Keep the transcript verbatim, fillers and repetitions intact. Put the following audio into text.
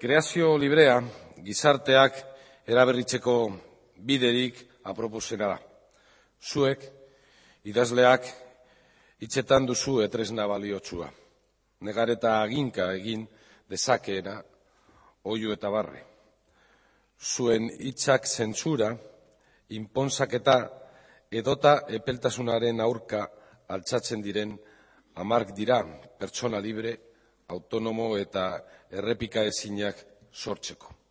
Kreazio librea gizarteak eraberritzeko biderik aproposena da. Zuek, idazleak, hitzetan duzu etresna baliotsua. Negar eta aginka egin dezakeena oihu eta barre. Zuen hitzak zentsura, inponzaketa edota epeltasunaren aurka altxatzen diren hamark dira pertsona libre, autonomo eta errepika ezinak sortzeko.